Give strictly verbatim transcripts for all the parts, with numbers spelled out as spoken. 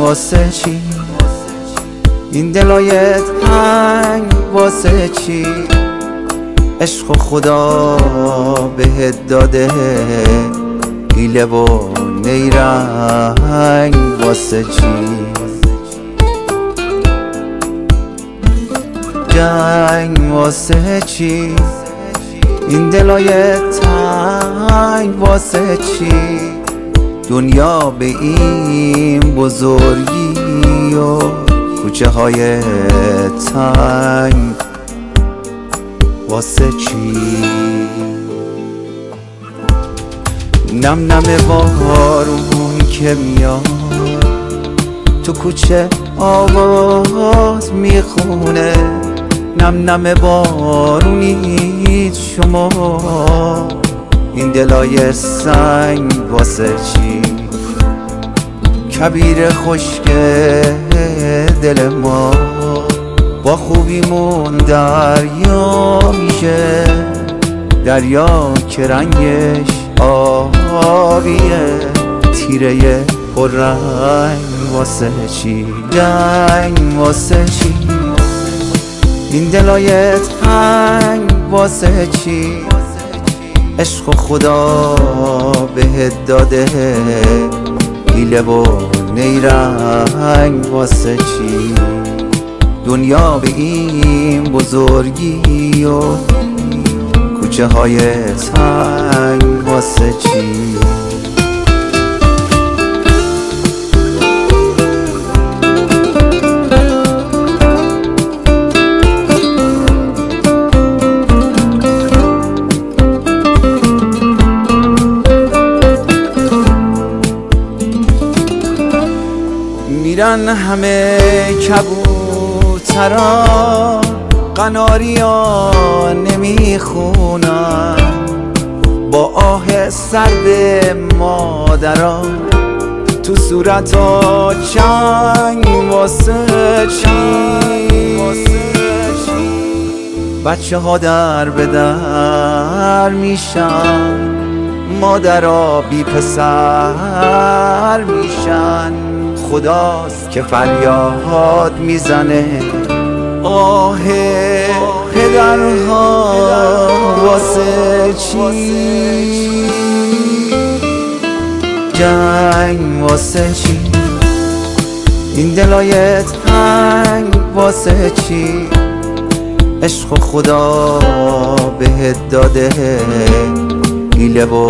واسه چی؟ این دلای تنگ واسه چی؟ عشق و خدا بهت داده حیله و نیرنگ واسه چی؟ جنگ واسه چی؟ این دلای تنگ واسه چی؟ دنیا به این بزرگی و کوچه های تنگ واسه چی؟ نم نم بارون که میاد تو کوچه آواز میخونه، نم نم بارونید شما، این دلای سنگ واسه چی؟ کبیر خشک دل ما با خوبیمون دریا میشه، دریا که رنگش آبیه، تیره پررنگ واسه چی؟ جنگ واسه چی؟ این دلای تنگ واسه چی؟ عشق و خدا بهت داده حیله و نیرنگ واسه چی؟ دنیا به این بزرگی و کوچه های تنگ واسه چی؟ میرن همه کبوترا، قناریا نمیخونن، با آه سرد مادرا تو صورتا چنگ واسه چی؟ بچه ها در به در میشن، مادرها بی پسر میشن، خداست که فریاد میزنه آه پدرها واسه چی؟ جنگ واسه چی؟ این دلای تنگ واسه چی؟ عشق و خدا بهت داده حیله و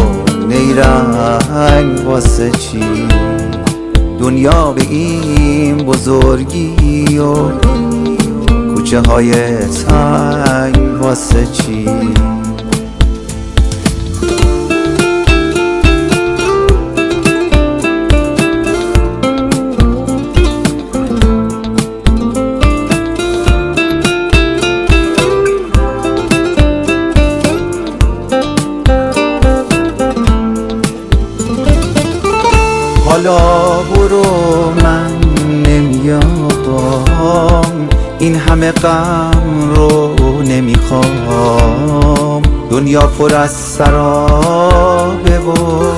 نیرنگ واسه چی؟ دنیا به این بزرگی و کوچه های تنگ واسه چی؟ حالا برو من نمیام، این همه غم رو نمیخوام، دنیا پر از سرابه و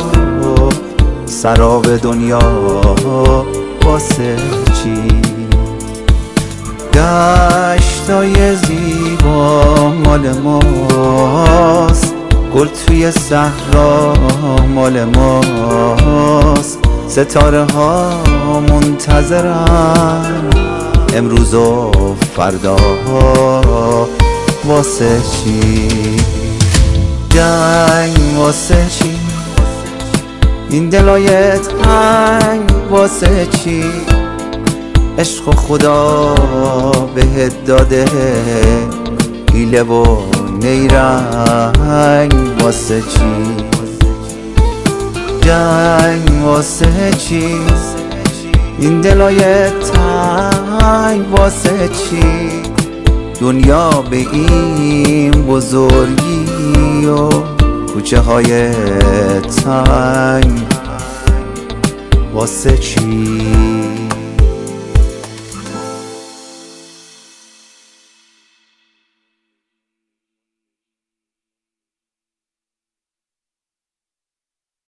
سراب دنیا واسه چی؟ دشتای زیبا مال ماست، گل توی صحرا مال ماست، ستاره ها منتظرن امروز و فردا واسه چی؟ جنگ واسه چی؟ این دلای تنگ واسه چی؟ عشق و خدا بهت داده حیله و نیرنگ واسه چی؟ جنگ واسه چی؟ این دلای تنگ واسه چی؟ دنیا به این بزرگی و کوچه های تنگ واسه چی؟